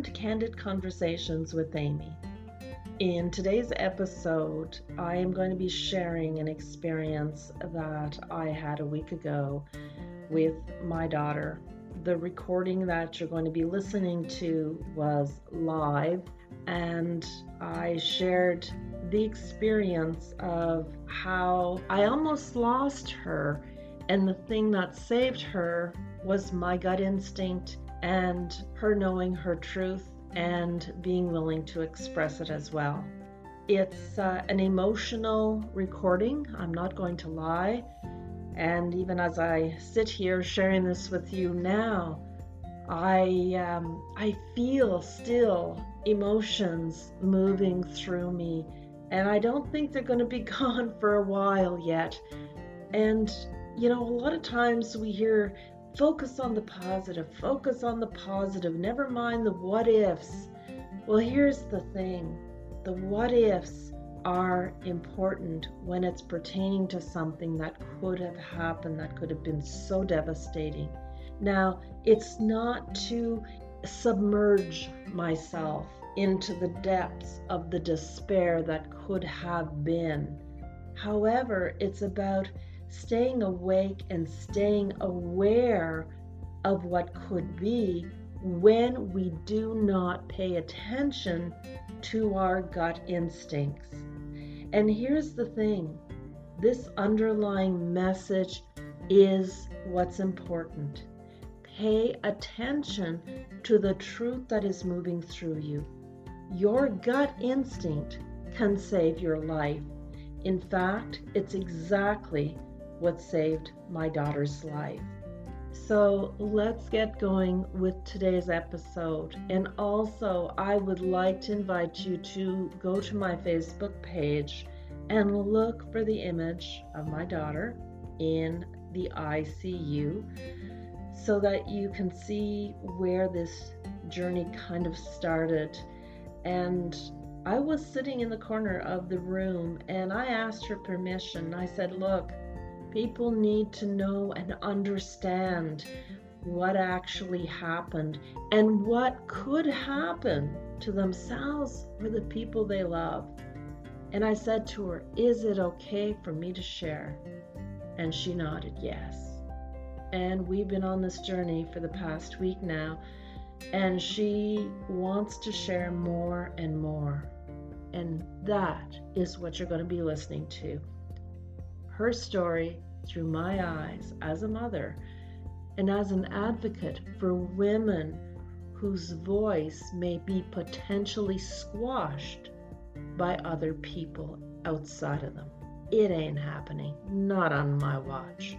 Welcome to Candid Conversations with Amy. In today's episode, I am going to be sharing an experience that I had a week ago with my daughter. The recording that you're going to be listening to was live, and I shared the experience of how I almost lost her, and the thing that saved her was my gut instinct and her knowing her truth and being willing to express it as well. It's an emotional recording, I'm not going to lie. And even as I sit here sharing this with you now, I feel still emotions moving through me, and I don't think they're going to be gone for a while yet. And a lot of times we hear, focus on the positive, never mind the what ifs. Well, here's the thing. The what ifs are important when it's pertaining to something that could have happened, that could have been so devastating. Now, it's not to submerge myself into the depths of the despair that could have been. However, it's about staying awake and staying aware of what could be when we do not pay attention to our gut instincts. And here's the thing, this underlying message is what's important. Pay attention to the truth that is moving through you. Your gut instinct can save your life. In fact, it's exactly what saved my daughter's life. So let's get going with today's episode. And also, I would like to invite you to go to my Facebook page and look for the image of my daughter in the ICU so that you can see where this journey kind of started. And I was sitting in the corner of the room and I asked her permission. I said, look, people need to know and understand what actually happened and what could happen to themselves or the people they love. And I said to her, is it okay for me to share? And she nodded yes. And we've been on this journey for the past week now, and she wants to share more and more. And that is what you're going to be listening to. Her story through my eyes as a mother and as an advocate for women whose voice may be potentially squashed by other people outside of them. It ain't happening, not on my watch.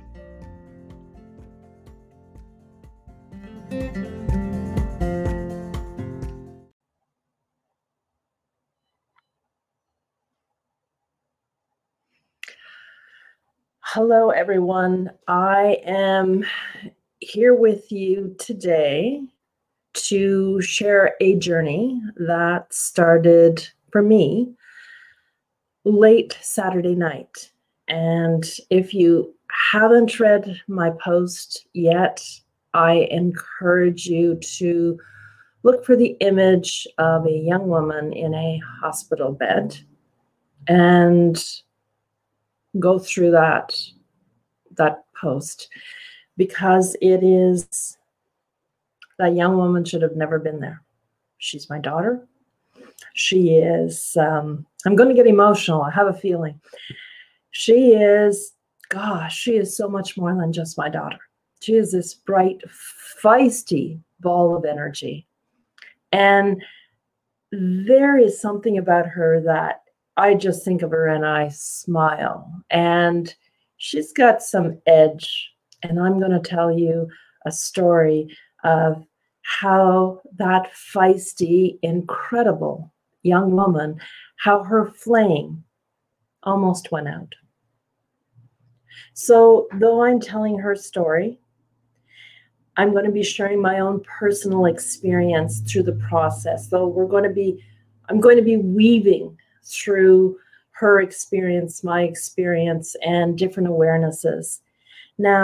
Hello, everyone. I am here with you today to share a journey that started for me late Saturday night. And if you haven't read my post yet, I encourage you to look for the image of a young woman in a hospital bed and go through that post, because it is, that young woman should have never been there. She's my daughter. She is, I'm going to get emotional. I have a feeling. She is so much more than just my daughter. She is this bright, feisty ball of energy. And there is something about her that I just think of her and I smile. And she's got some edge. And I'm going to tell you a story of how that feisty, incredible young woman, how her flame almost went out. So though I'm telling her story, I'm going to be sharing my own personal experience through the process. So I'm going to be weaving through her experience, my experience, and different awarenesses. Now,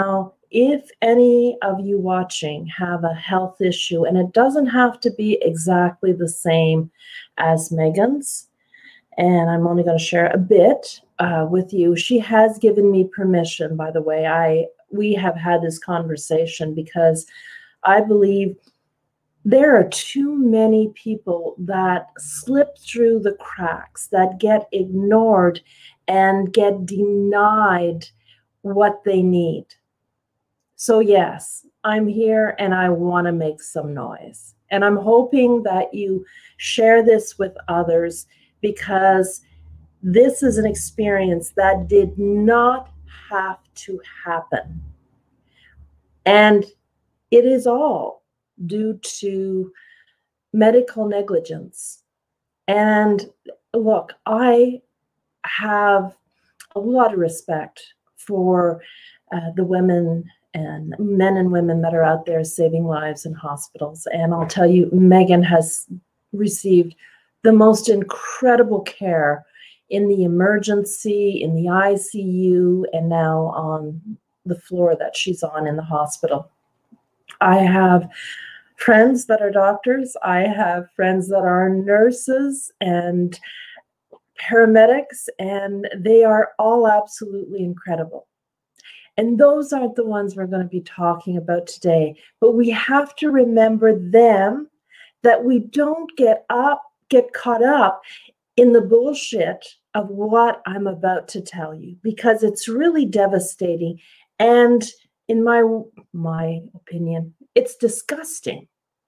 if any of you watching have a health issue, and it doesn't have to be exactly the same as Megan's, and I'm only going to share a bit with you. She has given me permission, by the way. We have had this conversation because I believe there are too many people that slip through the cracks, that get ignored and get denied what they need. So yes, I'm here and I want to make some noise. And I'm hoping that you share this with others, because this is an experience that did not have to happen. And it is all due to medical negligence. And look, I have a lot of respect for the women and men and women that are out there saving lives in hospitals. And I'll tell you, Megan has received the most incredible care in the emergency, in the ICU, and now on the floor that she's on in the hospital. I have friends that are doctors. I have friends that are nurses and paramedics, and they are all absolutely incredible. And those aren't the ones we're going to be talking about today, but we have to remember them, that we don't get caught up in the bullshit of what I'm about to tell you, because it's really devastating. And in my opinion, it's disgusting.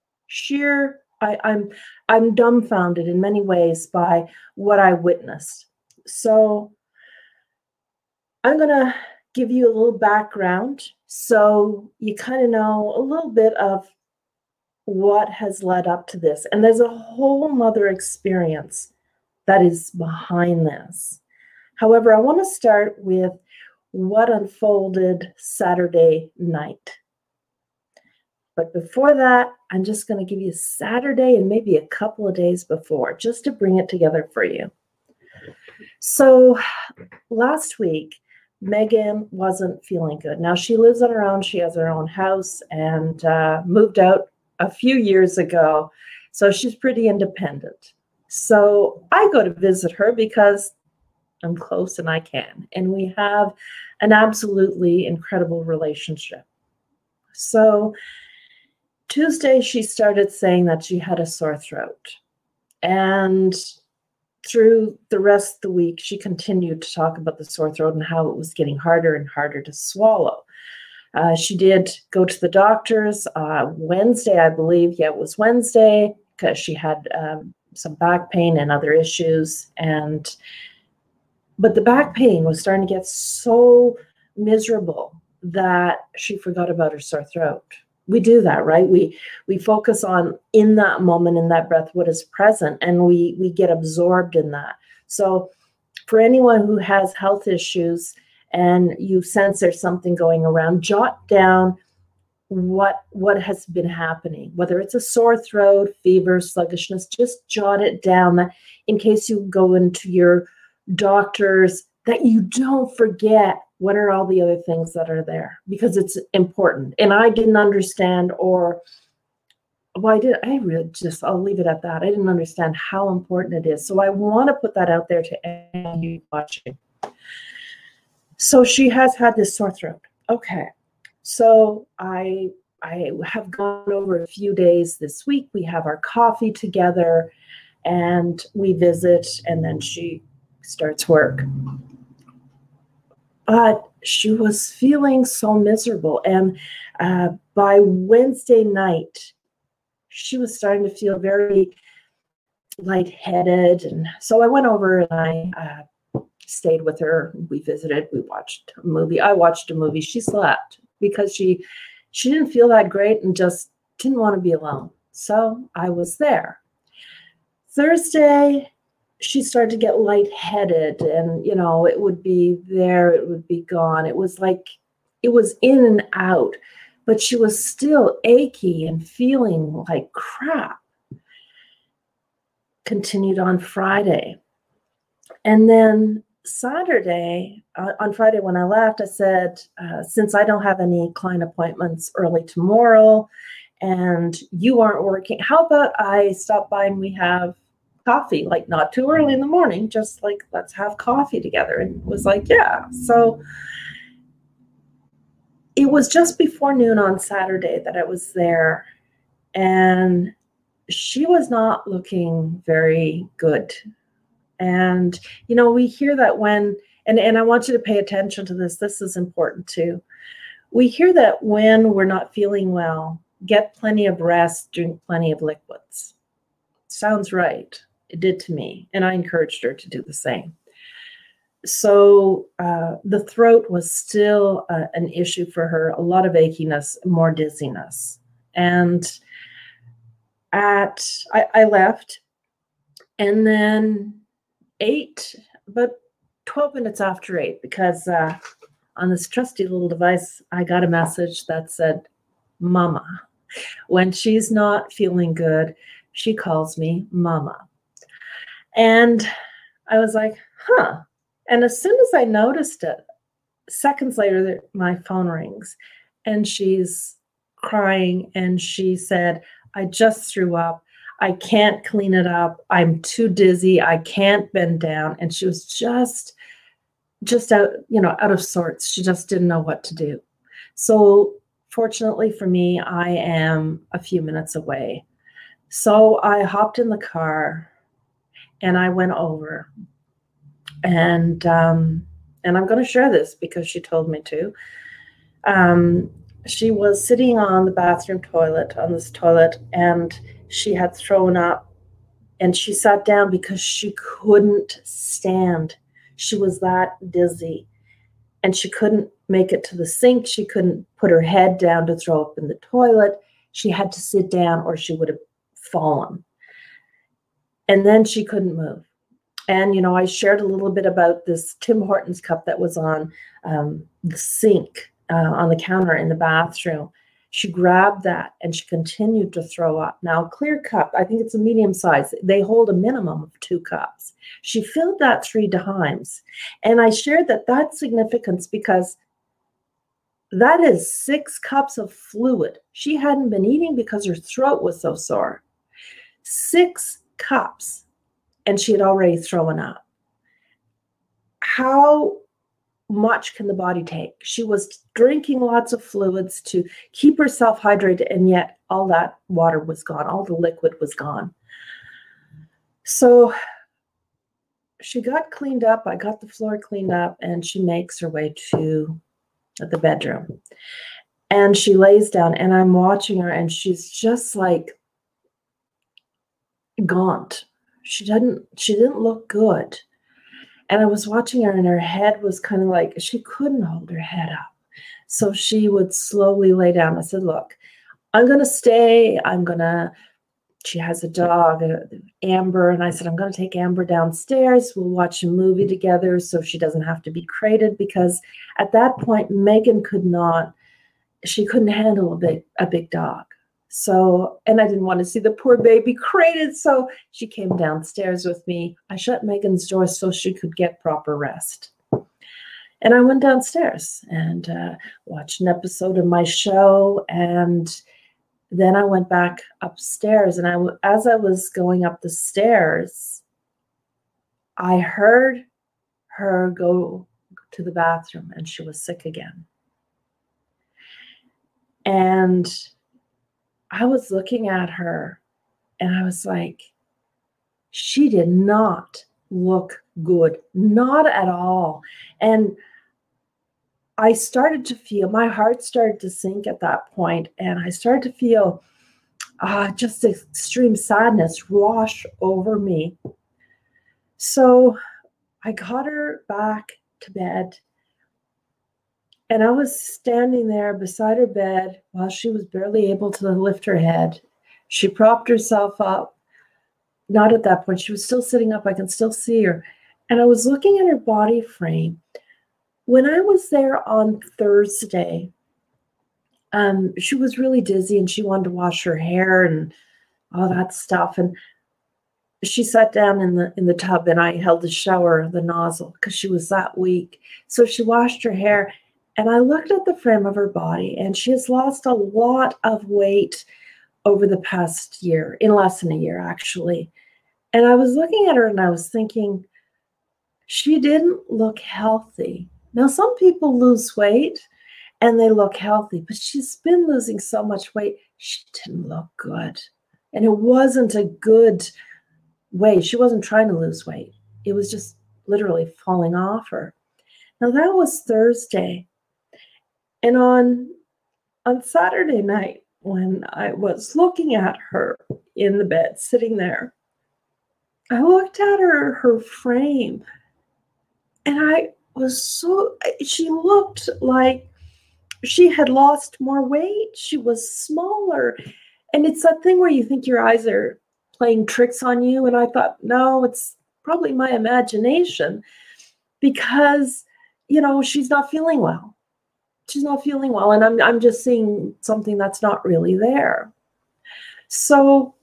I'm dumbfounded in many ways by what I witnessed. So I'm going to give you a little background so you kind of know a little bit of what has led up to this. And there's a whole nother experience that is behind this. However, I want to start with what unfolded Saturday night. But before that, I'm just going to give you Saturday and maybe a couple of days before, just to bring it together for you. So last week, Megan wasn't feeling good. Now, she lives on her own. She has her own house and moved out a few years ago. So she's pretty independent. So I go to visit her because I'm close and I can. And we have an absolutely incredible relationship. So Tuesday, she started saying that she had a sore throat. And through the rest of the week, she continued to talk about the sore throat and how it was getting harder and harder to swallow. She did go to the doctors Wednesday, I believe. Yeah, it was Wednesday, because she had some back pain and other issues. But the back pain was starting to get so miserable that she forgot about her sore throat. We do that, right? We focus on, in that moment, in that breath, what is present, and we get absorbed in that. So for anyone who has health issues and you sense there's something going around, jot down what has been happening, whether it's a sore throat, fever, sluggishness. Just jot it down, that in case you go into your doctors, that you don't forget what are all the other things that are there, because it's important. And I didn't understand, or well, I'll leave it at that. I didn't understand how important it is. So I want to put that out there to anyone watching. So she has had this sore throat. Okay. So I have gone over a few days this week. We have our coffee together and we visit, and then she starts work. But she was feeling so miserable. And by Wednesday night, she was starting to feel very lightheaded. And so I went over and I stayed with her. We visited. We watched a movie. I watched a movie. She slept because she didn't feel that great and just didn't want to be alone. So I was there. Thursday, she started to get lightheaded, and, it would be there, it would be gone. It was like, it was in and out, but she was still achy and feeling like crap. Continued on Friday. And then Saturday, on Friday when I left, I said, since I don't have any client appointments early tomorrow and you aren't working, how about I stop by and we have coffee, like not too early in the morning, just like let's have coffee together. And it was like, yeah. So it was just before noon on Saturday that I was there, and she was not looking very good. And, we hear that and I want you to pay attention to this. This is important too. We hear that when we're not feeling well, get plenty of rest, drink plenty of liquids. Sounds right. It did to me. And I encouraged her to do the same. So the throat was still an issue for her, a lot of achiness, more dizziness. And I left, and then about 12 minutes after 8, because on this trusty little device, I got a message that said, Mama. When she's not feeling good, she calls me Mama. And I was like, huh. And as soon as I noticed it, seconds later, my phone rings, and she's crying, and she said, I just threw up. I can't clean it up. I'm too dizzy. I can't bend down. And she was just out of sorts. She just didn't know what to do. So fortunately for me, I am a few minutes away. So I hopped in the car and I went over, and I'm going to share this because she told me to. She was sitting on the bathroom toilet, on this toilet, and she had thrown up, and she sat down because she couldn't stand. She was that dizzy, and she couldn't make it to the sink. She couldn't put her head down to throw up in the toilet. She had to sit down or she would have fallen. And then she couldn't move. And, I shared a little bit about this Tim Hortons cup that was on the sink on the counter in the bathroom. She grabbed that and she continued to throw up. Now, clear cup, I think it's a medium size. They hold a minimum of 2 cups. She filled that 3 times. And I shared that's significance because that is 6 cups of fluid. She hadn't been eating because her throat was so sore. 6 cups, and she had already thrown up. How much can the body take? She was drinking lots of fluids to keep herself hydrated, and yet all that water was gone. All the liquid was gone. So she got cleaned up. I got the floor cleaned up, and she makes her way to the bedroom. And she lays down, and I'm watching her, and she's just like gaunt. She didn't look good. And I was watching her, and her head was kind of like, she couldn't hold her head up. So she would slowly lay down. I said, look, I'm going to stay. She has a dog, Amber. And I said, I'm going to take Amber downstairs. We'll watch a movie together so she doesn't have to be crated, because at that point, Megan couldn't handle a big dog. So, and I didn't want to see the poor baby crated. So she came downstairs with me. I shut Megan's door so she could get proper rest. And I went downstairs and watched an episode of my show. And then I went back upstairs. And as I was going up the stairs, I heard her go to the bathroom, and she was sick again. And I was looking at her, and I was like, she did not look good, not at all. And I started to feel, my heart started to sink at that point, and I started to feel just extreme sadness wash over me. So I got her back to bed, and I was standing there beside her bed while she was barely able to lift her head. She propped herself up. Not at that point. She was still sitting up. I can still see her. And I was looking at her body frame. When I was there on Thursday, she was really dizzy, and she wanted to wash her hair and all that stuff. And she sat down in the tub, and I held the shower, the nozzle, because she was that weak. So she washed her hair, and I looked at the frame of her body, and she has lost a lot of weight over the past year, in less than a year, actually. And I was looking at her and I was thinking, she didn't look healthy. Now, some people lose weight and they look healthy, but she's been losing so much weight, she didn't look good. And it wasn't a good way. She wasn't trying to lose weight. It was just literally falling off her. Now, that was Thursday. And on Saturday night, when I was looking at her in the bed, sitting there, I looked at her frame, and I was she looked like she had lost more weight. She was smaller. And it's that thing where you think your eyes are playing tricks on you. And I thought, no, it's probably my imagination, because, she's not feeling well. She's not feeling well. And I'm just seeing something that's not really there. So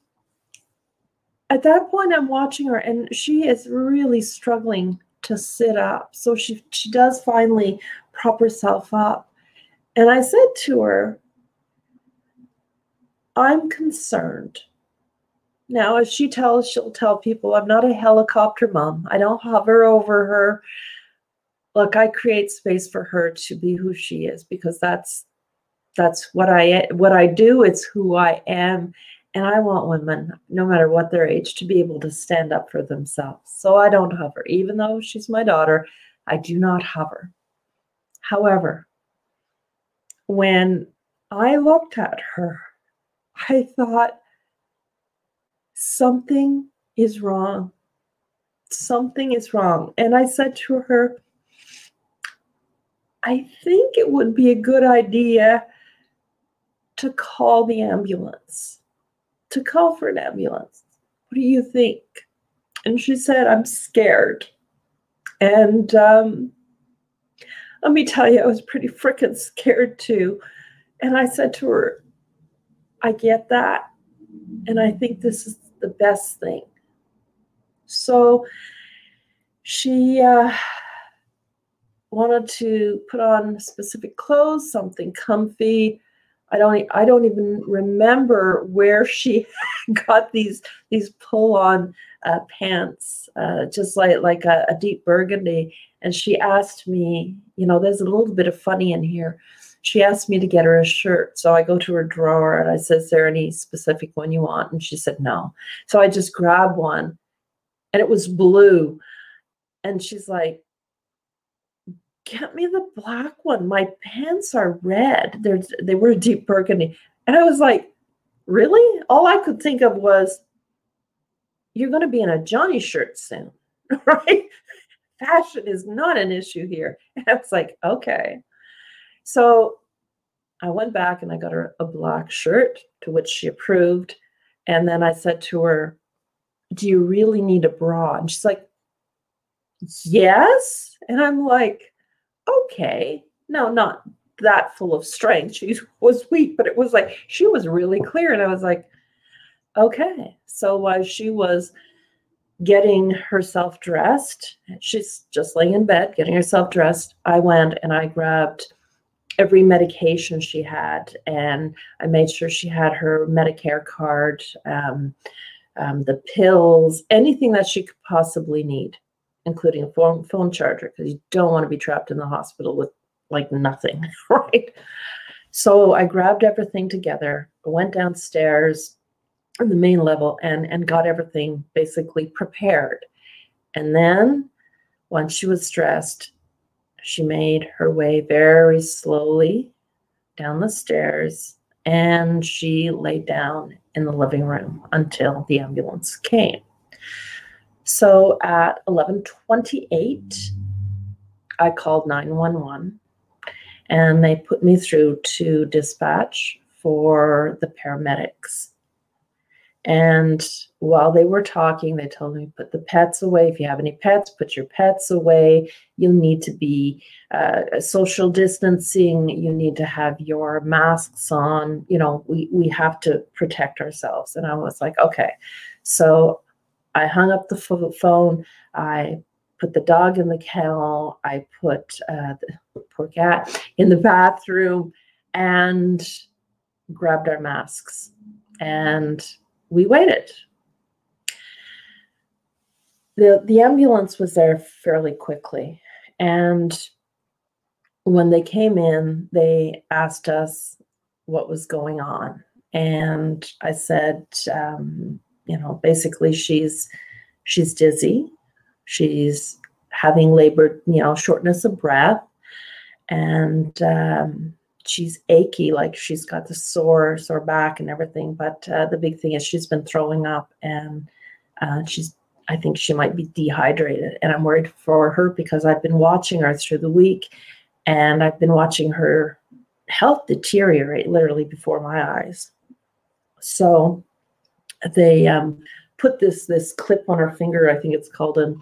at that point, I'm watching her, and she is really struggling to sit up. So she does finally prop herself up. And I said to her, I'm concerned. Now, as she'll tell people, I'm not a helicopter mom. I don't hover over her. Look, I create space for her to be who she is, because that's what I do. It's who I am. And I want women, no matter what their age, to be able to stand up for themselves. So I don't hover. Even though she's my daughter, I do not hover. However, when I looked at her, I thought, something is wrong. Something is wrong. And I said to her, I think it would be a good idea to call the ambulance, to call for an ambulance. What do you think? And she said, I'm scared. And let me tell you, I was pretty freaking scared too. And I said to her, I get that. And I think this is the best thing. So she wanted to put on specific clothes, something comfy. I don't even remember where she got these pull-on pants, just like a deep burgundy. And she asked me, there's a little bit of funny in here. She asked me to get her a shirt. So I go to her drawer and I said, is there any specific one you want? And she said, no. So I just grabbed one, and it was blue. And she's like, get me the black one. My pants are red. They were a deep burgundy. And I was like, really? All I could think of was, you're going to be in a Johnny shirt soon, right? Fashion is not an issue here. And I was like, okay. So I went back and I got her a black shirt, to which she approved. And then I said to her, do you really need a bra? And she's like, yes. And I'm like, okay. No, not that full of strength. She was weak, but it was like, she was really clear. And I was like, okay. So while she was getting herself dressed, she's just laying in bed, getting herself dressed, I went and I grabbed every medication she had, and I made sure she had her Medicare card, the pills, anything that she could possibly need, including a phone charger, because you don't want to be trapped in the hospital with like nothing, right? So I grabbed everything together, went downstairs on the main level, and got everything basically prepared. And then once she was dressed, she made her way very slowly down the stairs, and she laid down in the living room until the ambulance came. So at 11:28, I called 911, and they put me through to dispatch for the paramedics. And while they were talking, they told me, put the pets away. If you have any pets, put your pets away. You'll need to be social distancing. You need to have your masks on. We have to protect ourselves. And I was like, okay. So I hung up the phone. I put the dog in the kennel. I put the poor cat in the bathroom and grabbed our masks. And we waited. The ambulance was there fairly quickly. And when they came in, they asked us what was going on. And I said, basically she's dizzy. She's having labor, shortness of breath. And she's achy, like she's got the sore back and everything. But the big thing is she's been throwing up, and I think she might be dehydrated. And I'm worried for her because I've been watching her through the week, and I've been watching her health deteriorate literally before my eyes. So they put this clip on her finger. I think it's called an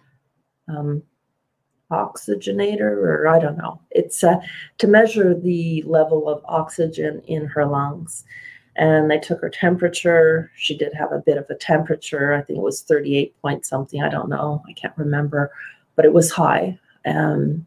oxygenator, or I don't know. It's to measure the level of oxygen in her lungs. And they took her temperature. She did have a bit of a temperature. I think it was 38 point something. I don't know. I can't remember, but it was high. And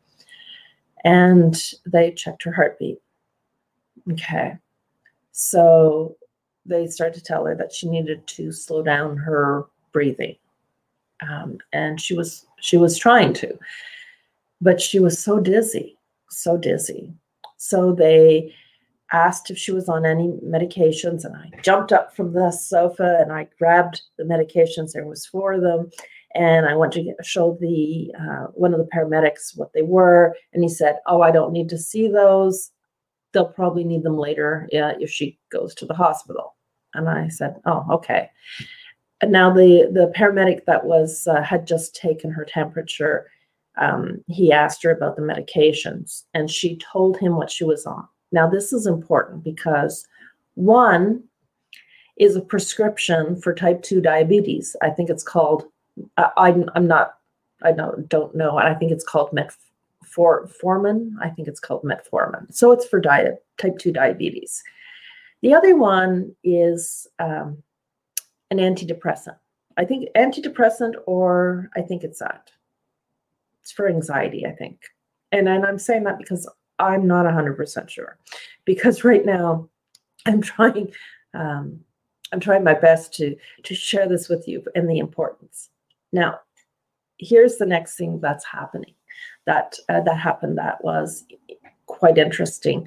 they checked her heartbeat. Okay. So they started to tell her that she needed to slow down her breathing. And she was trying to, but she was so dizzy. So they asked if she was on any medications, and I jumped up from the sofa and I grabbed the medications. There was 4 of them. And I went to show the one of the paramedics what they were. And he said, "Oh, I don't need to see those. They'll probably need them later if she goes to the hospital." And I said, "Oh, okay." And now the paramedic that was had just taken her temperature, he asked her about the medications, and she told him what she was on. Now, this is important because one is a prescription for type 2 diabetes. I think it's called, I don't know. I think it's called metformin. I think it's called metformin. So it's for type 2 diabetes. The other one is an antidepressant. I think antidepressant, or I think it's that. It's for anxiety, I think. And I'm saying that because I'm not 100% sure. Because right now I'm trying my best to share this with you and the importance. Now, here's the next thing that's happening. That happened. That was quite interesting.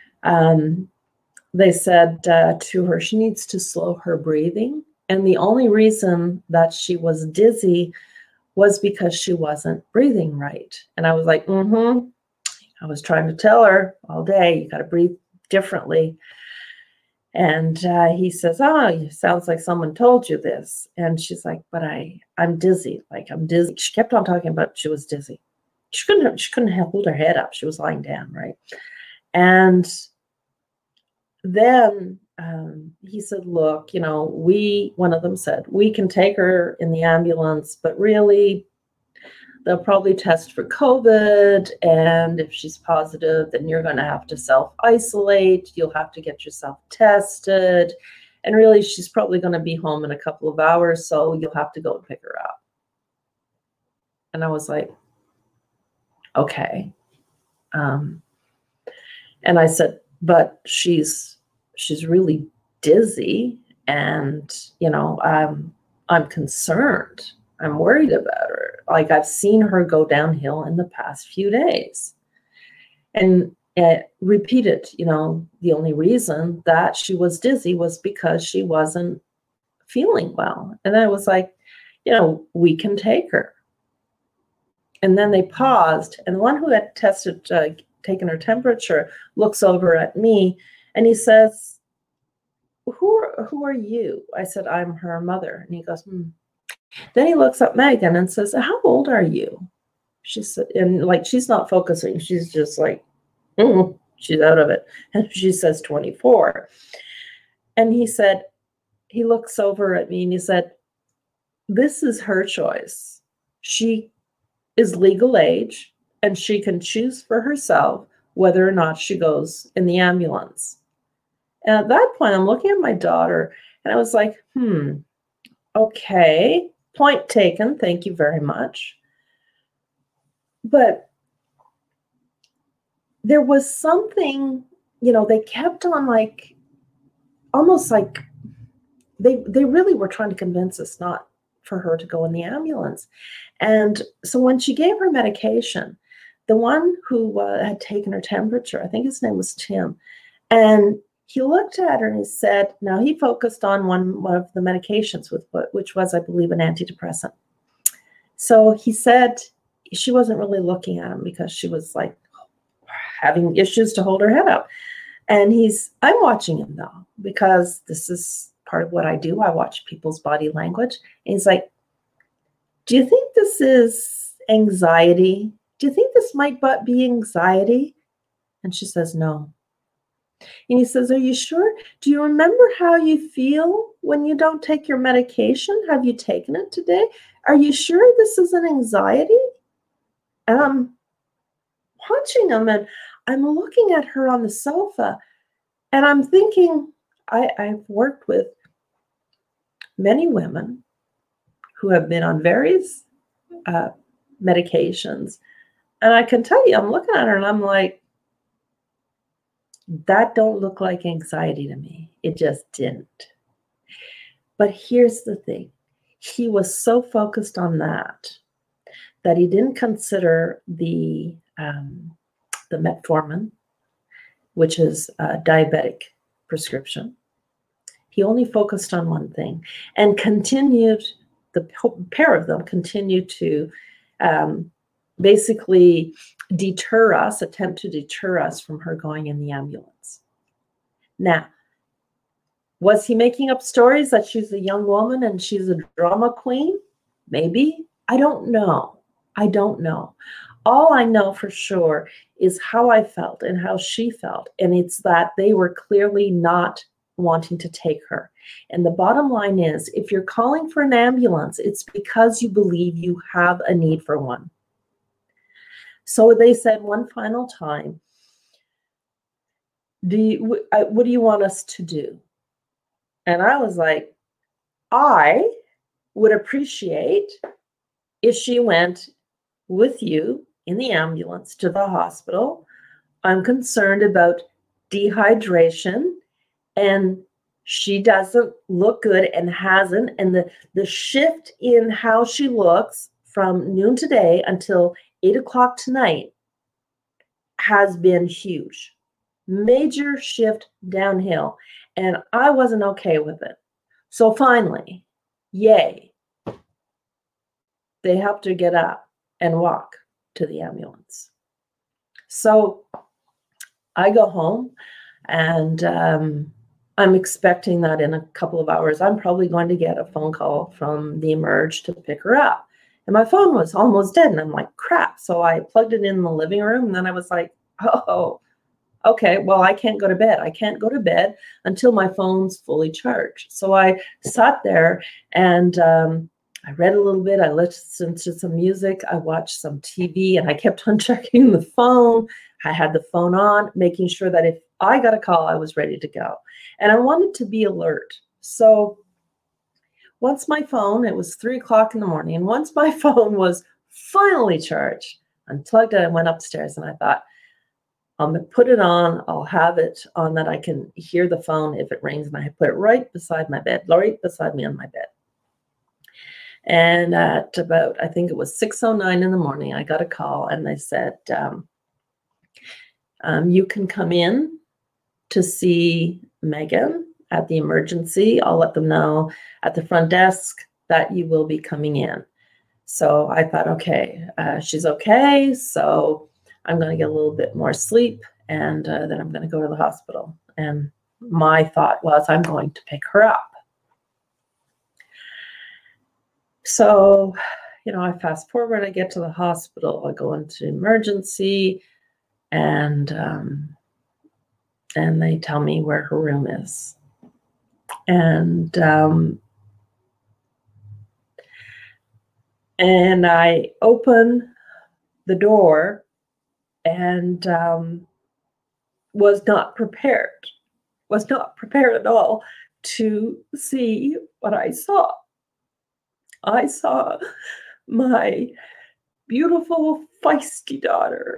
They said to her, she needs to slow her breathing. And the only reason that she was dizzy was because she wasn't breathing right. And I was like, I was trying to tell her all day, you got to breathe differently. And he says, it sounds like someone told you this. And she's like, but I'm dizzy. Like, I'm dizzy. She kept on talking about she was dizzy. She couldn't hold her head up. She was lying down, right? And then he said, look, one of them said, we can take her in the ambulance, but really they'll probably test for COVID. And if she's positive, then you're going to have to self-isolate. You'll have to get yourself tested. And really, she's probably going to be home in a couple of hours. So you'll have to go and pick her up. And I was like, okay. And I said, but she's really dizzy, and I'm concerned. I'm worried about her. Like, I've seen her go downhill in the past few days. And repeated, the only reason that she was dizzy was because she wasn't feeling well. And I was like, we can take her. And then they paused, and the one who had taken her temperature looks over at me, and he says, who are you? I said, I'm her mother. And he goes, Then he looks at Megan and says, how old are you? She said, and like, she's not focusing. She's just like, she's out of it. And she says 24. And he looks over at me and he said, this is her choice. She is legal age, and she can choose for herself whether or not she goes in the ambulance. And at that point, I'm looking at my daughter, and I was like, okay. Point taken. Thank you very much. But there was something, they kept on like, almost like they really were trying to convince us not for her to go in the ambulance. And so when she gave her medication, the one who had taken her temperature, I think his name was Tim, and he looked at her and he said, now he focused on one of the medications, which was, I believe, an antidepressant. So he said she wasn't really looking at him because she was like having issues to hold her head up. And I'm watching him though, because this is part of what I do. I watch people's body language. And he's like, do you think this is anxiety? Do you think this might be anxiety? And she says, no. And he says, are you sure? Do you remember how you feel when you don't take your medication? Have you taken it today? Are you sure this is an anxiety? And I'm watching him and I'm looking at her on the sofa and I'm thinking, I've worked with many women who have been on various medications. And I can tell you, I'm looking at her and I'm like, that don't look like anxiety to me. It just didn't. But here's the thing. He was so focused on that he didn't consider the metformin, which is a diabetic prescription. He only focused on one thing and the pair of them continued to basically attempt to deter us from her going in the ambulance. Now, was he making up stories that she's a young woman and she's a drama queen? Maybe. I don't know. All I know for sure is how I felt and how she felt. And it's that they were clearly not wanting to take her. And the bottom line is, if you're calling for an ambulance, it's because you believe you have a need for one. So they said one final time, what do you want us to do? And I was like, I would appreciate if she went with you in the ambulance to the hospital. I'm concerned about dehydration, and she doesn't look good and hasn't. And the shift in how she looks from noon today until 8 o'clock tonight has been huge. Major shift downhill. And I wasn't okay with it. So finally, yay, they helped her get up and walk to the ambulance. So I go home and I'm expecting that in a couple of hours, I'm probably going to get a phone call from the Emerge to pick her up. And my phone was almost dead. And I'm like, crap. So I plugged it in the living room. And then I was like, oh, okay, well, I can't go to bed. I can't go to bed until my phone's fully charged. So I sat there and I read a little bit. I listened to some music. I watched some TV and I kept on checking the phone. I had the phone on, making sure that if I got a call, I was ready to go. And I wanted to be alert. So once my phone, it was 3 o'clock in the morning, and once my phone was finally charged, unplugged it, I went upstairs and I thought, I'm going to put it on. I'll have it on that I can hear the phone if it rings. And I put it right beside my bed, right beside me on my bed. And at about, I think it was 6:09 in the morning, I got a call and they said, you can come in to see Megan at the emergency. I'll let them know at the front desk that you will be coming in. So I thought, okay, she's okay. So I'm going to get a little bit more sleep and then I'm going to go to the hospital. And my thought was, I'm going to pick her up. So, I fast forward, I get to the hospital, I go into emergency and they tell me where her room is. And I open the door and was not prepared at all to see what I saw. I saw my beautiful, feisty daughter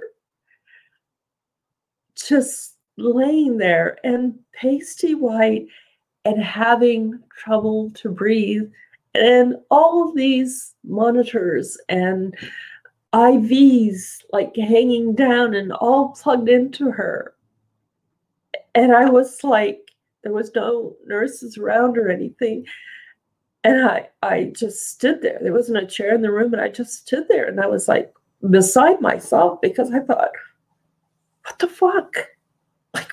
just laying there and pasty white and having trouble to breathe, and all of these monitors and IVs like hanging down and all plugged into her. And I was like, there was no nurses around or anything. And I just stood there. There wasn't a chair in the room, and I just stood there, and I was like beside myself because I thought, what the fuck? Like,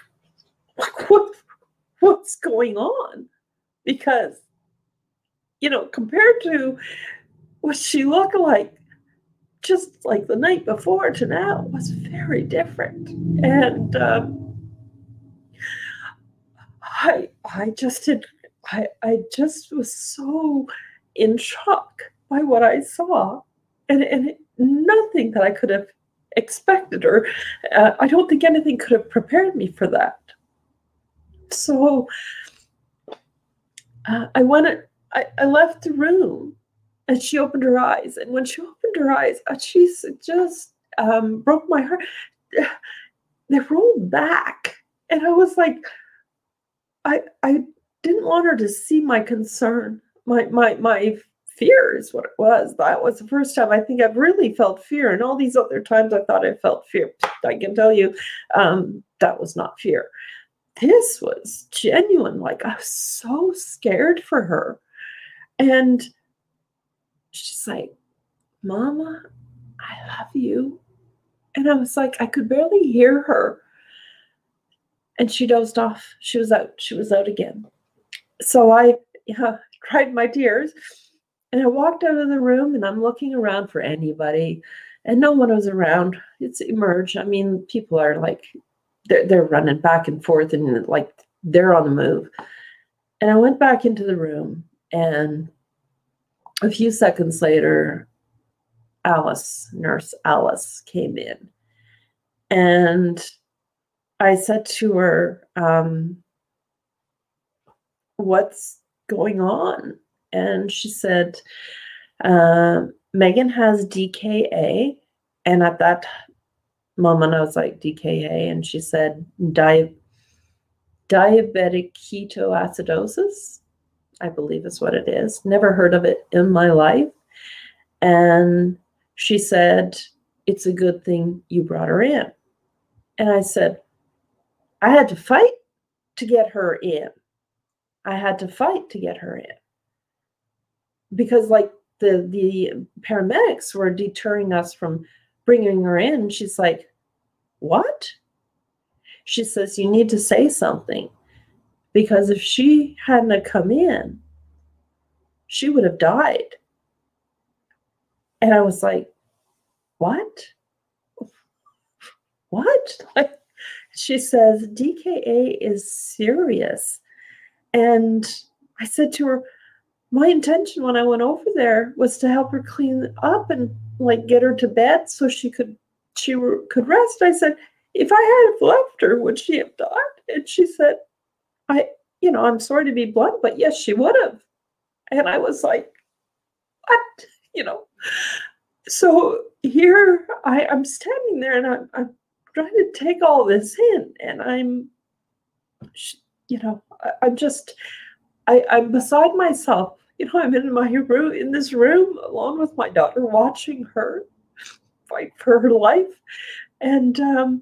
what's going on? Because, compared to what she looked like just like the night before to now was very different. And I just did I just was so in shock by what I saw, and nothing that I could have expected, or I don't think anything could have prepared me for that. So I went. I left the room, and she opened her eyes. And when she opened her eyes, she just broke my heart. They rolled back, and I was like, I didn't want her to see my concern, my fear is what it was. That was the first time I think I've really felt fear. And all these other times I thought I felt fear, I can tell you, that was not fear. This was genuine. Like, I was so scared for her. And she's like, Mama, I love you. And I was like, I could barely hear her. And she dozed off. She was out again. So I cried my tears, and I walked out of the room, and I'm looking around for anybody, and no one was around. It's Emerge. I mean, people are like, they're running back and forth, and like they're on the move. And I went back into the room, and a few seconds later, Nurse Alice came in, and I said to her, what's going on? And she said, Megan has DKA. And at that moment, I was like, DKA? And she said, diabetic ketoacidosis, I believe is what it is. Never heard of it in my life. And she said, it's a good thing you brought her in. And I said, I had to fight to get her in. I had to fight to get her in. Because like the paramedics were deterring us from bringing her in. She's like, what? She says, you need to say something. Because if she hadn't come in, she would have died. And I was like, what? What? She says, DKA is serious. And I said to her, my intention when I went over there was to help her clean up and like get her to bed so she could rest. I said, if I had left her, would she have died? And she said, I'm sorry to be blunt, but yes, she would have. And I was like, what? So here I'm standing there, and I'm trying to take all this in, and I'm beside myself. I'm in my room, in this room, alone with my daughter, watching her fight for her life. And,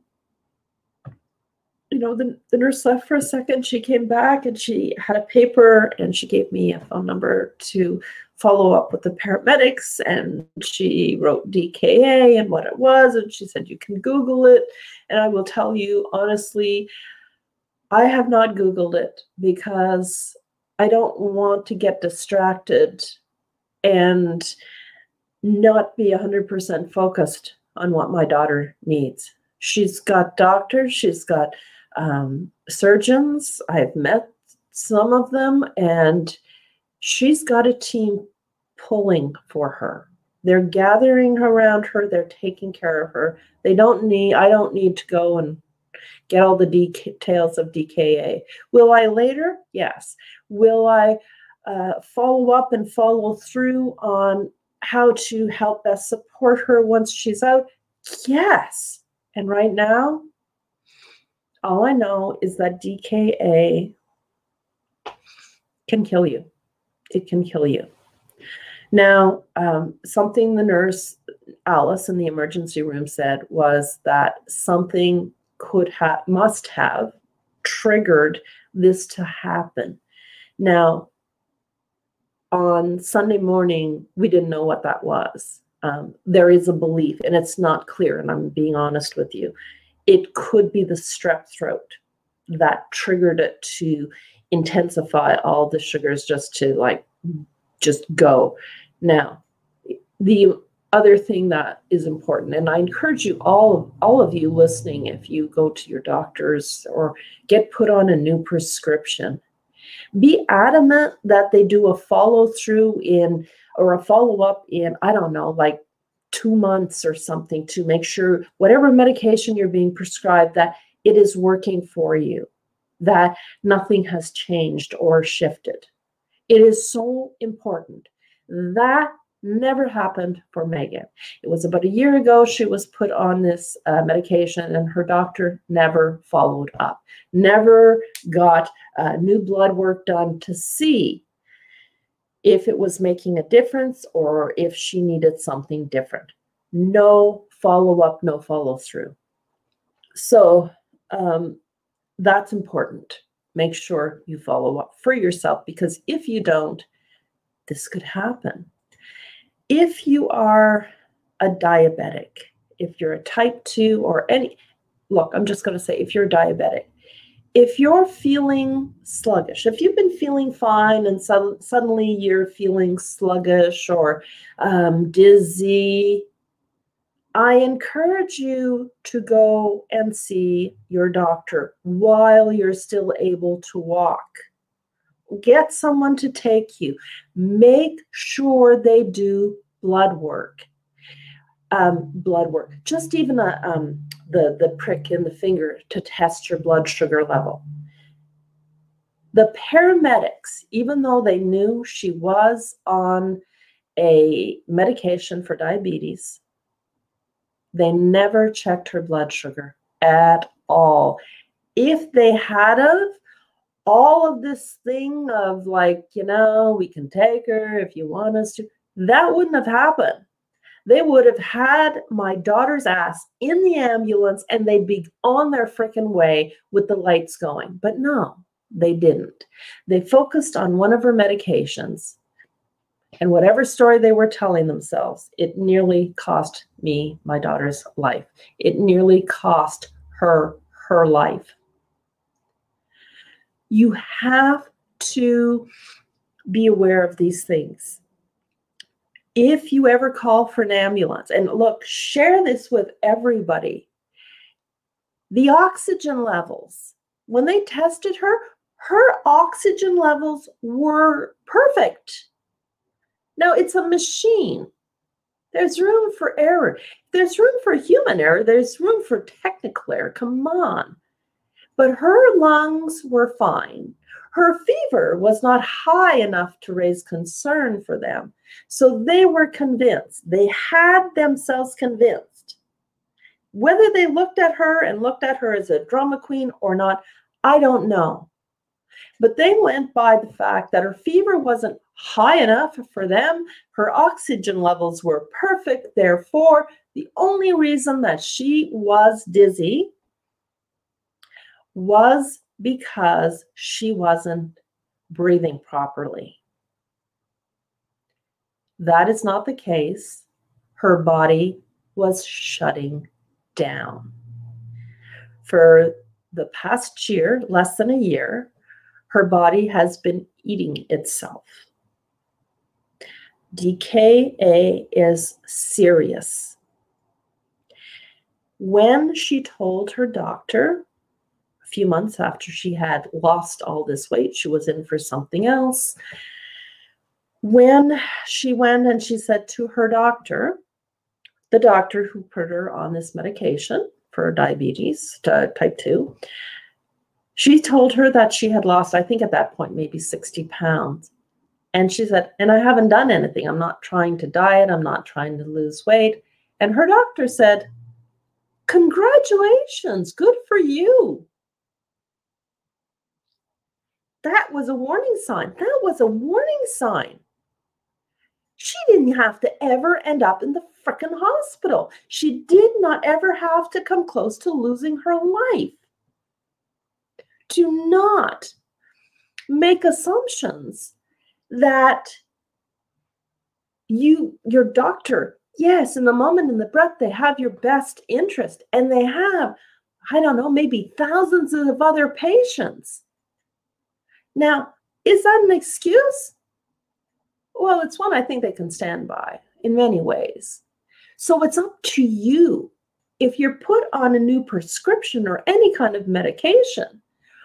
the nurse left for a second. She came back, and she had a paper, and she gave me a phone number to follow up with the paramedics. And she wrote DKA and what it was. And she said, you can Google it. And I will tell you, honestly, I have not Googled it because I don't want to get distracted and not be 100% focused on what my daughter needs. She's got doctors, she's got surgeons. I've met some of them, and she's got a team pulling for her. They're gathering around her. They're taking care of her. I don't need to go and get all the details of DKA. Will I later? Yes. Will I follow up and follow through on how to help best support her once she's out? Yes. And right now, all I know is that DKA can kill you. It can kill you. Now, something the nurse, Alice, in the emergency room said was that something must have triggered this to happen. Now, on Sunday morning, we didn't know what that was. There is a belief, and it's not clear, and I'm being honest with you. It could be the strep throat that triggered it to intensify all the sugars just go. Now, the other thing that is important, and I encourage you, all of you listening, if you go to your doctors or get put on a new prescription, be adamant that they do a follow through or a follow up in, I don't know, like 2 months or something, to make sure whatever medication you're being prescribed, that it is working for you, that nothing has changed or shifted. It is so important. That never happened for Megan. It was about a year ago she was put on this medication, and her doctor never followed up, never got new blood work done to see if it was making a difference or if she needed something different. No follow-up, no follow-through. So that's important. Make sure you follow up for yourself, because if you don't, this could happen. If you are a diabetic, if you're a type 2 or look, I'm just going to say, if you're diabetic, if you're feeling sluggish, if you've been feeling fine and suddenly you're feeling sluggish or dizzy, I encourage you to go and see your doctor while you're still able to walk. Get someone to take you. Make sure they do blood work. Just even the prick in the finger to test your blood sugar level. The paramedics, even though they knew she was on a medication for diabetes, they never checked her blood sugar at all. If they had of, all of this thing of like, we can take her if you want us to, that wouldn't have happened. They would have had my daughter's ass in the ambulance and they'd be on their freaking way with the lights going. But no, they didn't. They focused on one of her medications, and whatever story they were telling themselves, it nearly cost me my daughter's life. It nearly cost her life. You have to be aware of these things. If you ever call for an ambulance, and look, share this with everybody. The oxygen levels, when they tested her oxygen levels were perfect. Now, it's a machine. There's room for error. There's room for human error. There's room for technical error. Come on. But her lungs were fine. Her fever was not high enough to raise concern for them. So they were convinced. They had themselves convinced. Whether they looked at her as a drama queen or not, I don't know. But they went by the fact that her fever wasn't high enough for them. Her oxygen levels were perfect. Therefore, the only reason that she was dizzy was because she wasn't breathing properly. That is not the case. Her body was shutting down. For the past year, less than a year, her body has been eating itself. DKA is serious. When she told her doctor, a few months after she had lost all this weight, she was in for something else. When she went and she said to her doctor, the doctor who put her on this medication for diabetes, type 2, she told her that she had lost, I think at that point, maybe 60 pounds. And she said, and I haven't done anything. I'm not trying to diet. I'm not trying to lose weight. And her doctor said, congratulations, good for you. That was a warning sign. That was a warning sign. She didn't have to ever end up in the frickin' hospital. She did not ever have to come close to losing her life. Do not make assumptions that your doctor, yes, in the moment, in the breath, they have your best interest, and they have, I don't know, maybe thousands of other patients. Now, is that an excuse? Well, it's one I think they can stand by in many ways. So it's up to you. If you're put on a new prescription or any kind of medication,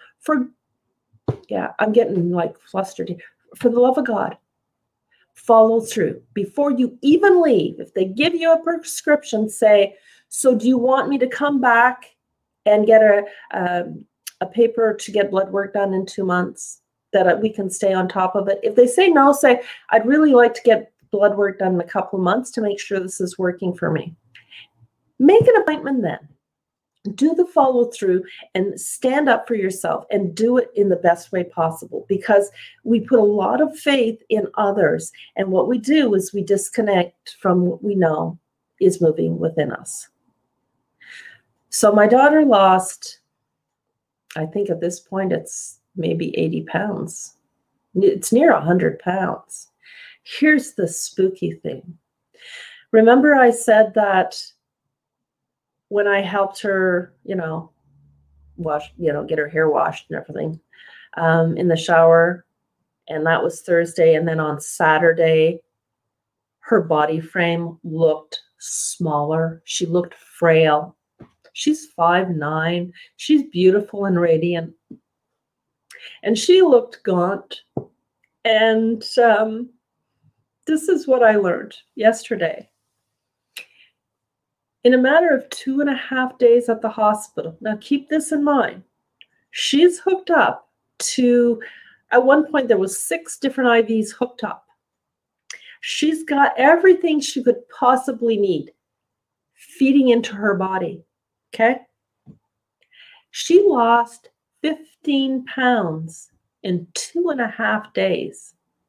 I'm getting like flustered here. For the love of God, follow through. Before you even leave, if they give you a prescription, say, so do you want me to come back and get a paper to get blood work done in 2 months, that we can stay on top of it? If they say no, say, I'd really like to get blood work done in a couple of months to make sure this is working for me. Make an appointment then. Do the follow through and stand up for yourself and do it in the best way possible, because we put a lot of faith in others. And what we do is we disconnect from what we know is moving within us. So my daughter lost, I think at this point, it's maybe 80 pounds. It's near 100 pounds. Here's the spooky thing. Remember I said that when I helped her, wash, get her hair washed and everything in the shower, and that was Thursday. And then on Saturday, her body frame looked smaller. She looked frail. She's 5'9". She's beautiful and radiant. And she looked gaunt. And this is what I learned yesterday. In a matter of 2.5 days at the hospital, now keep this in mind, she's hooked up to, at one point there was 6 different IVs hooked up. She's got everything she could possibly need feeding into her body, okay? She lost 15 pounds in 2.5 days.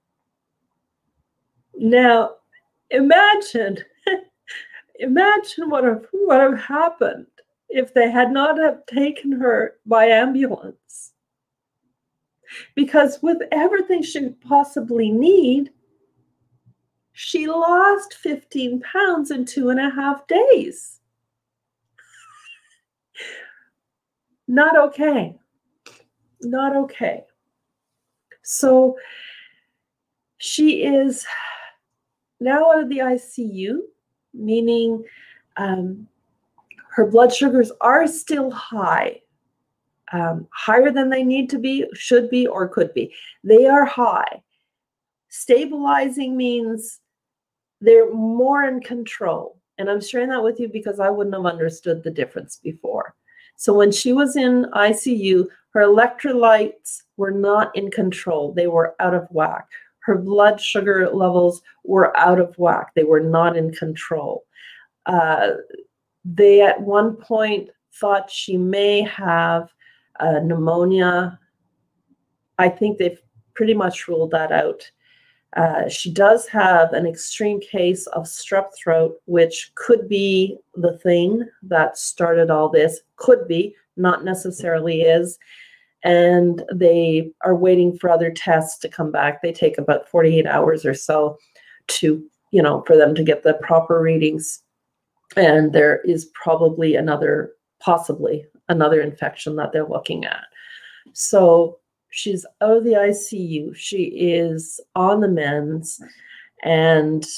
Now, imagine what have happened if they had not have taken her by ambulance. Because with everything she could possibly need, she lost 15 pounds in 2.5 days. Not okay. Not okay. So she is now out of the ICU, meaning her blood sugars are still high, higher than they need to be, should be, or could be. They are high. Stabilizing means they're more in control. And I'm sharing that with you because I wouldn't have understood the difference before. So when she was in ICU, her electrolytes were not in control. They were out of whack. Her blood sugar levels were out of whack. They were not in control. They at one point thought she may have pneumonia. I think they've pretty much ruled that out. She does have an extreme case of strep throat, which could be the thing that started all this. Could be, not necessarily is. And they are waiting for other tests to come back. They take about 48 hours or so to, for them to get the proper readings. And there is probably possibly another infection that they're looking at. So she's out of the ICU. She is on the mends, and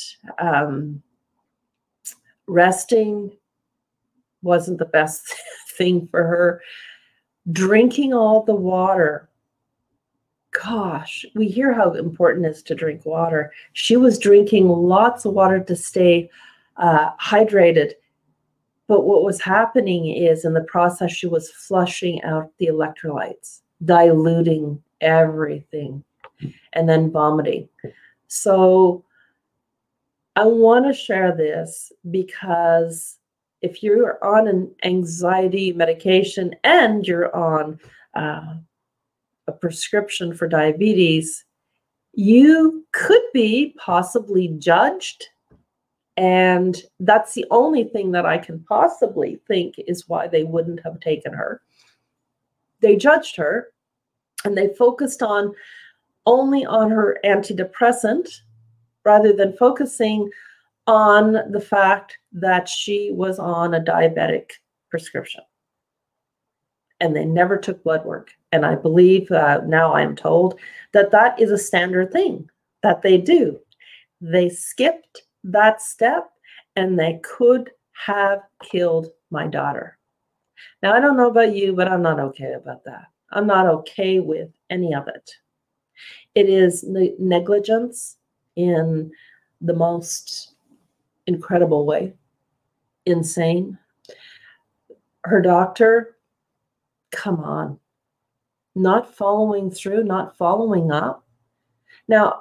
resting wasn't the best thing for her. Drinking all the water. Gosh, we hear how important it is to drink water. She was drinking lots of water to stay hydrated. But what was happening is, in the process, she was flushing out the electrolytes, diluting everything. and then vomiting. So I want to share this because if you're on an anxiety medication and you're on a prescription for diabetes, you could be possibly judged. And that's the only thing that I can possibly think is why they wouldn't have taken her. They judged her and they focused only on her antidepressant rather than focusing on the fact that she was on a diabetic prescription. And they never took blood work. And I believe now I'm told that that is a standard thing that they do. They skipped that step and they could have killed my daughter. Now, I don't know about you, but I'm not okay about that. I'm not okay with any of it. It is negligence in the most incredible way. Insane. Her doctor, come on. Not following through, not following up. Now,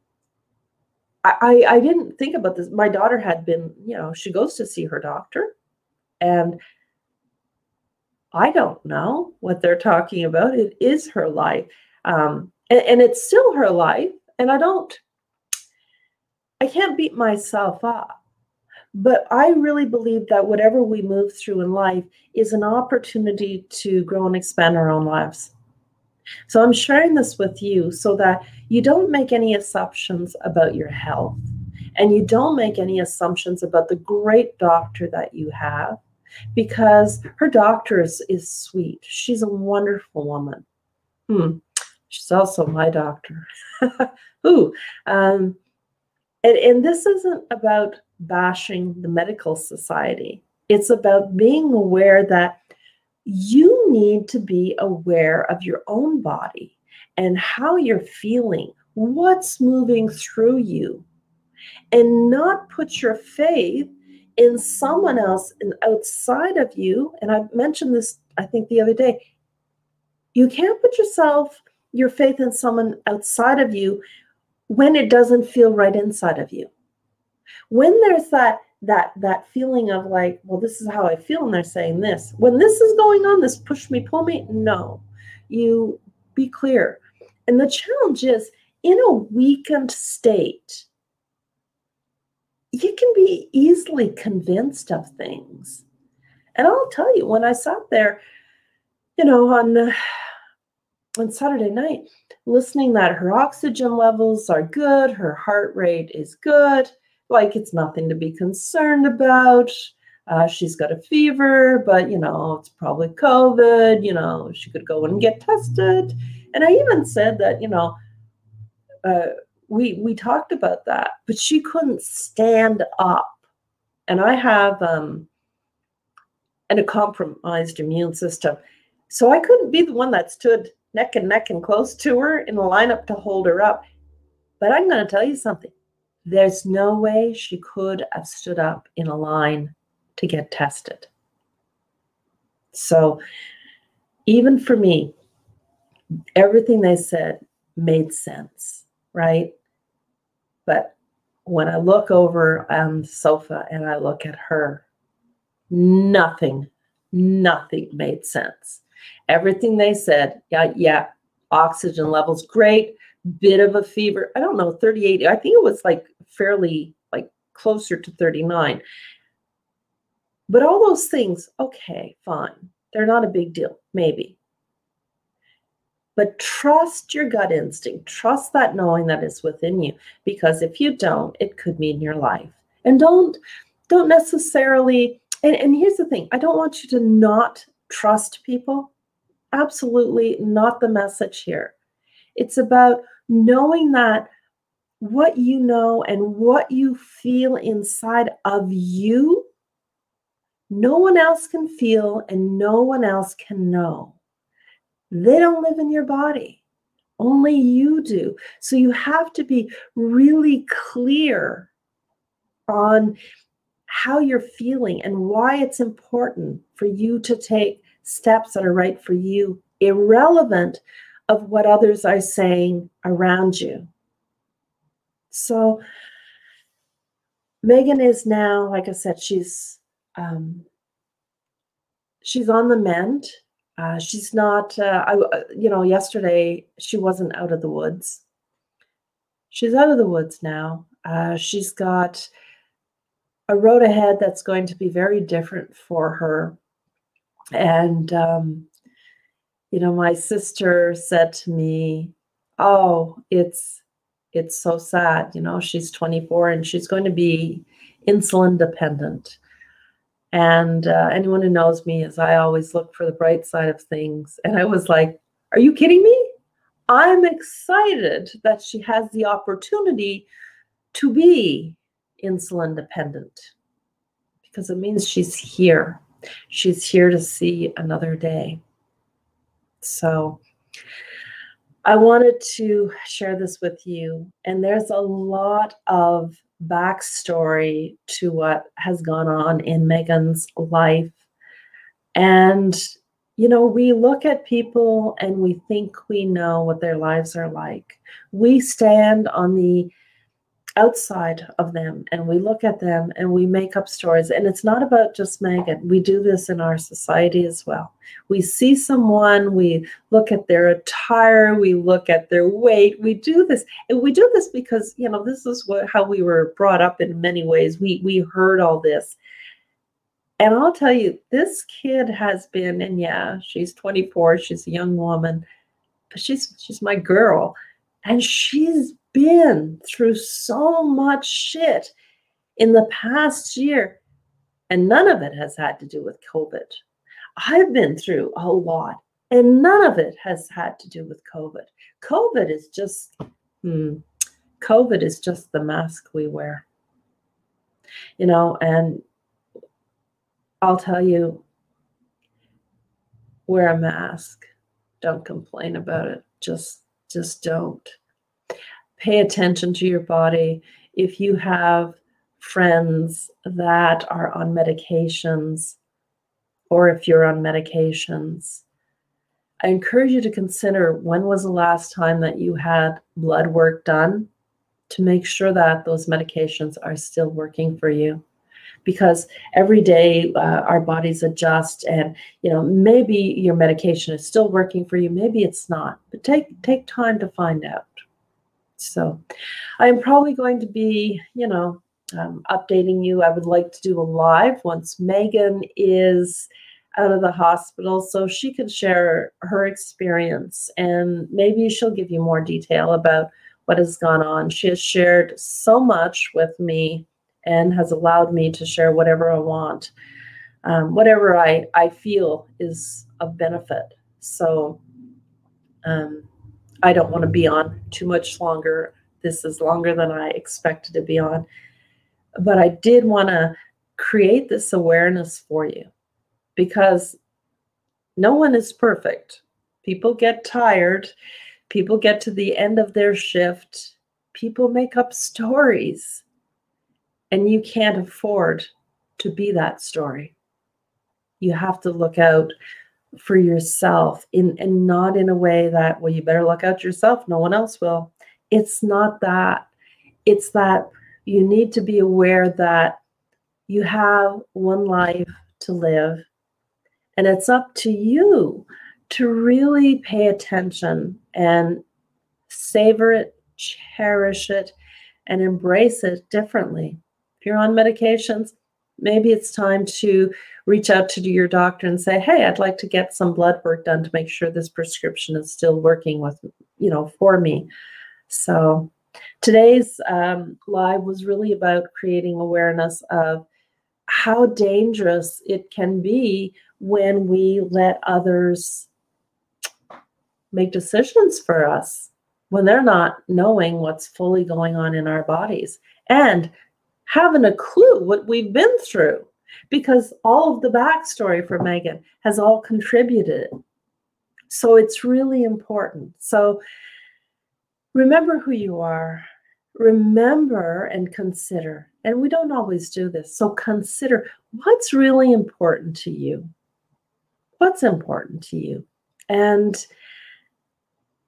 I didn't think about this. My daughter had been, she goes to see her doctor, and I don't know what they're talking about. It is her life. And it's still her life. And I can't beat myself up. But I really believe that whatever we move through in life is an opportunity to grow and expand our own lives. So I'm sharing this with you so that you don't make any assumptions about your health, and you don't make any assumptions about the great doctor that you have, because her doctor is sweet. She's a wonderful woman. She's also my doctor. Ooh. And this isn't about bashing the medical society. It's about being aware that you need to be aware of your own body and how you're feeling, what's moving through you, and not put your faith in someone else and outside of you. And I mentioned this, I think, the other day. You can't put your faith in someone outside of you when it doesn't feel right inside of you. When there's that feeling of like, well, this is how I feel, and they're saying this. When this is going on, this push me, pull me, no. You be clear. And the challenge is, in a weakened state, you can be easily convinced of things. And I'll tell you, when I sat there, on Saturday night, listening that her oxygen levels are good, her heart rate is good, like it's nothing to be concerned about. She's got a fever, but, it's probably COVID, she could go and get tested. And I even said that, we talked about that, but she couldn't stand up. And I have a compromised immune system. So I couldn't be the one that stood neck and neck and close to her in the lineup to hold her up. But I'm going to tell you something. There's no way she could have stood up in a line to get tested. So even for me, everything they said made sense, right? But when I look over on the sofa and I look at her, nothing made sense. Everything they said, yeah, oxygen levels great, bit of a fever. I don't know, 38. I think it was fairly closer to 39. But all those things, okay, fine. They're not a big deal, maybe. But trust your gut instinct. Trust that knowing that is within you. Because if you don't, it could mean your life. And don't necessarily, and here's the thing, I don't want you to not trust people. Absolutely not the message here. It's about knowing that what you know and what you feel inside of you, no one else can feel and no one else can know. They don't live in your body. Only you do. So you have to be really clear on how you're feeling and why it's important for you to take steps that are right for you, irrelevant of what others are saying around you. So Megan is now, like I said, she's on the mend. She's not, yesterday she wasn't out of the woods. She's out of the woods now. She's got a road ahead that's going to be very different for her. And, my sister said to me, oh, it's so sad. She's 24 and she's going to be insulin dependent. And anyone who knows me is I always look for the bright side of things. And I was like, are you kidding me? I'm excited that she has the opportunity to be insulin dependent because it means she's here. She's here to see another day. So I wanted to share this with you. And there's a lot of backstory to what has gone on in Megan's life. And, we look at people and we think we know what their lives are like. We stand on the outside of them and we look at them and we make up stories. And it's not about just Megan. We do this in our society as well. We see someone, we look at their attire, we look at their weight. We do this. And we do this because, this is how we were brought up in many ways. We heard all this. And I'll tell you, this kid has been, and yeah, she's 24, she's a young woman, but she's my girl. And she's been through so much shit in the past year, and none of it has had to do with COVID. I've been through a lot, and none of it has had to do with COVID. COVID is just the mask we wear, and I'll tell you, wear a mask. Don't complain about it. Just don't. Pay attention to your body. If you have friends that are on medications, or if you're on medications, I encourage you to consider when was the last time that you had blood work done to make sure that those medications are still working for you. Because every day our bodies adjust and, maybe your medication is still working for you. Maybe it's not, but take time to find out. So I'm probably going to be, updating you. I would like to do a live once Megan is out of the hospital so she can share her experience and maybe she'll give you more detail about what has gone on. She has shared so much with me and has allowed me to share whatever I want, whatever I feel is of benefit. So I don't want to be on too much longer. This is longer than I expected to be on. But I did want to create this awareness for you because no one is perfect. People get tired. People get to the end of their shift. People make up stories. And you can't afford to be that story. You have to look out for yourself and not in a way that, well, you better look out yourself. No one else will. It's not that. It's that you need to be aware that you have one life to live. And it's up to you to really pay attention and savor it, cherish it, and embrace it differently. If you're on medications, maybe it's time to reach out to your doctor and say, hey, I'd like to get some blood work done to make sure this prescription is still working with, for me. So today's live was really about creating awareness of how dangerous it can be when we let others make decisions for us when they're not knowing what's fully going on in our bodies and having a clue what we've been through, because all of the backstory for Megan has all contributed. So it's really important. So remember who you are. Remember and consider. And we don't always do this. So consider what's really important to you. What's important to you? And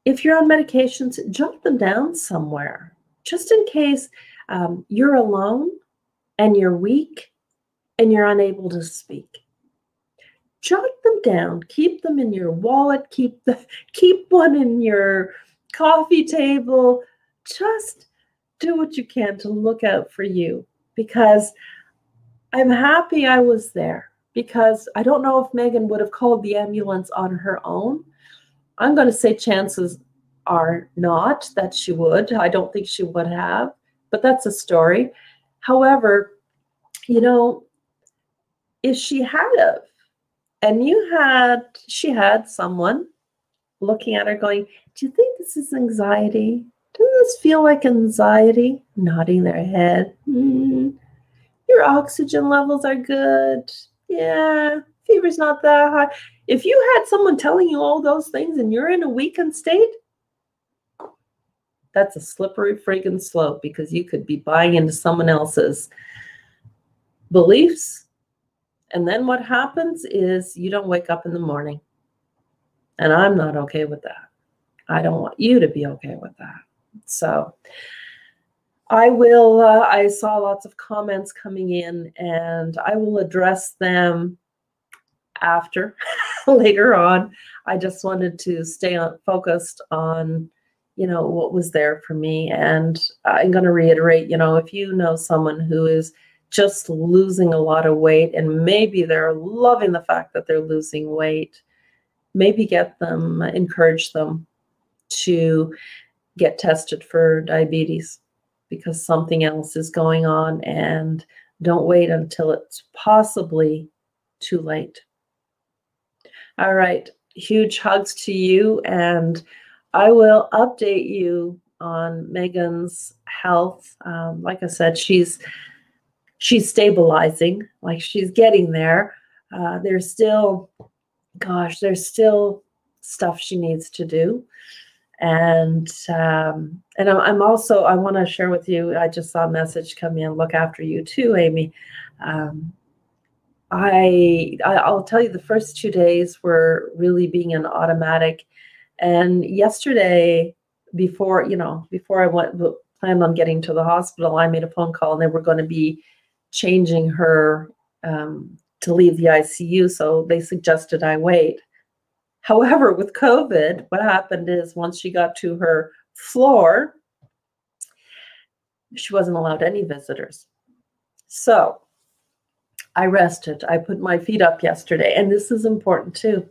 if you're on medications, jot them down somewhere, just in case you're alone and you're weak and you're unable to speak. Jot them down, keep them in your wallet, keep one in your coffee table. Just do what you can to look out for you, because I'm happy I was there, because I don't know if Megan would have called the ambulance on her own. I'm going to say chances are not that she would. I don't think she would have, but that's a story. However, you know, if she had have, and she had someone looking at her going, do you think this is anxiety? Doesn't this feel like anxiety? Nodding their head. Your oxygen levels are good. Yeah, fever's not that high. If you had someone telling you all those things and you're in a weakened state, that's a slippery friggin' slope, because you could be buying into someone else's beliefs. And then what happens is you don't wake up in the morning. And I'm not okay with that. I don't want you to be okay with that. So I saw lots of comments coming in, and I will address them after, later on. I just wanted to stay focused on, what was there for me. And I'm going to reiterate, if you know someone who is just losing a lot of weight, and maybe they're loving the fact that they're losing weight, maybe encourage them to get tested for diabetes, because something else is going on, and don't wait until it's possibly too late. All right. Huge hugs to you, and I will update you on Megan's health. Like I said, she's stabilizing, like she's getting there. There's still stuff she needs to do. And I'm also, I want to share with you, I just saw a message come in, look after you too, Amy. I'll tell you, the first 2 days were really being an automatic. And yesterday, before I planned on getting to the hospital, I made a phone call, and they were going to be changing her to leave the ICU. So they suggested I wait. However, with COVID, what happened is once she got to her floor, she wasn't allowed any visitors. So I rested. I put my feet up yesterday, and this is important too.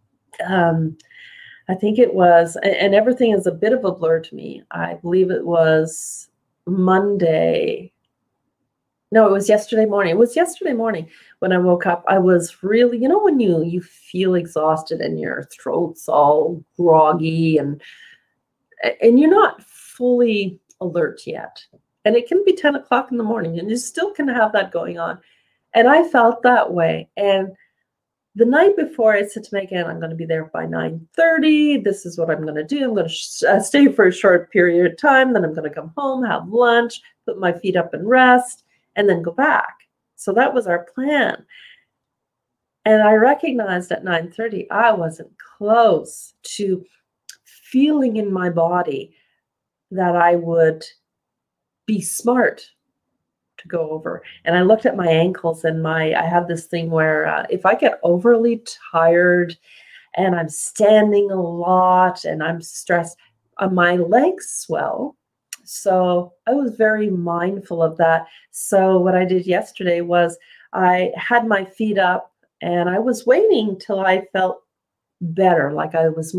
I think it was, and everything is a bit of a blur to me. I believe it was Monday. No, it was yesterday morning. It was yesterday morning when I woke up. I was really, when you feel exhausted and your throat's all groggy and you're not fully alert yet. And it can be 10 o'clock in the morning, and you still can have that going on. And I felt that way. And the night before, I said to Megan, I'm going to be there by 9:30. This is what I'm going to do. I'm going to stay for a short period of time. Then I'm going to come home, have lunch, put my feet up and rest, and then go back. So that was our plan. And I recognized at 9:30, I wasn't close to feeling in my body that I would be smart to go over. And I looked at my ankles, and I have this thing where if I get overly tired and I'm standing a lot and I'm stressed, my legs swell. So I was very mindful of that. So what I did yesterday was I had my feet up, and I was waiting till I felt better, like I was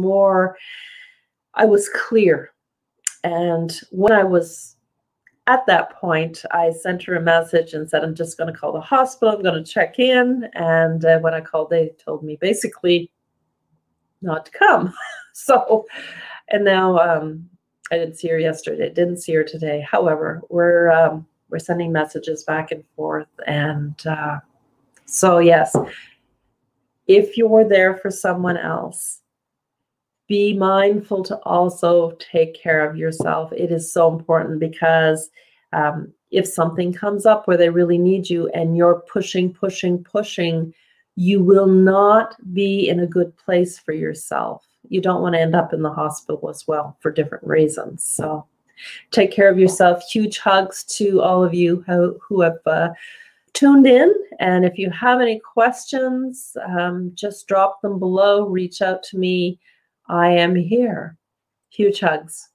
clear. And when I was at that point, I sent her a message and said, I'm just going to call the hospital. I'm going to check in. And when I called, they told me basically not to come. So, and now I didn't see her yesterday. Didn't see her today. However, we're sending messages back and forth. And so, yes, if you're there for someone else, be mindful to also take care of yourself. It is so important, because if something comes up where they really need you and you're pushing, you will not be in a good place for yourself. you don't want to end up in the hospital as well for different reasons. So take care of yourself. Huge hugs to all of you who have tuned in. And if you have any questions, just drop them below. Reach out to me. I am here. Huge hugs.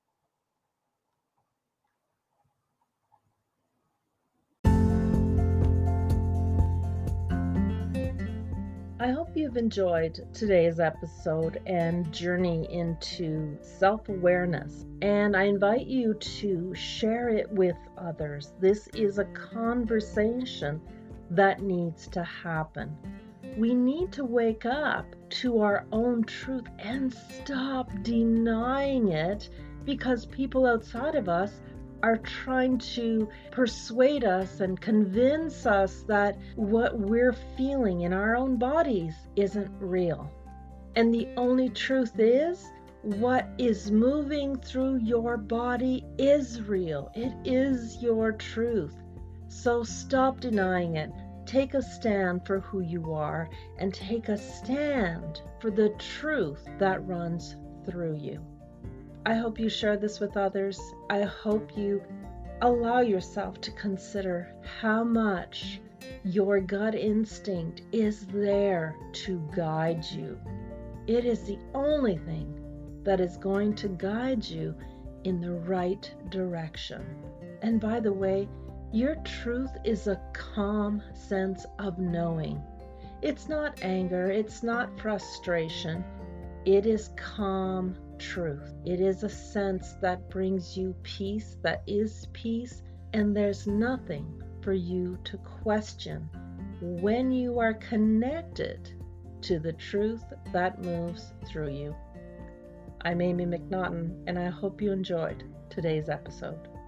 I hope you've enjoyed today's episode and journey into self-awareness. And I invite you to share it with others. This is a conversation that needs to happen. We need to wake up to our own truth and stop denying it because people outside of us are trying to persuade us and convince us that what we're feeling in our own bodies isn't real. And the only truth is, what is moving through your body is real. It is your truth. So stop denying it. Take a stand for who you are and take a stand for the truth that runs through you. I hope you share this with others. I hope you allow yourself to consider how much your gut instinct is there to guide you. It is the only thing that is going to guide you in the right direction. And by the way, your truth is a calm sense of knowing. It's not anger, it's not frustration. It is calm truth. It is a sense that brings you peace, that is peace, and there's nothing for you to question when you are connected to the truth that moves through you. I'm Amy McNaughton, and I hope you enjoyed today's episode.